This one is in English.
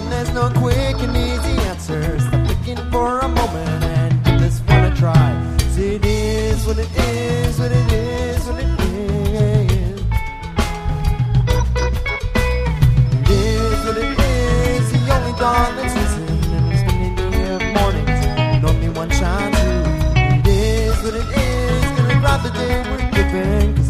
there's no quick and easy answer. Stop thinking for a moment and give this one a try. 'Cause it is what it is, what it is, what it is. It is what it is, the only dawn that's risen in this community of mornings, and only one shine through. It is what it is, gonna grab the day we're given.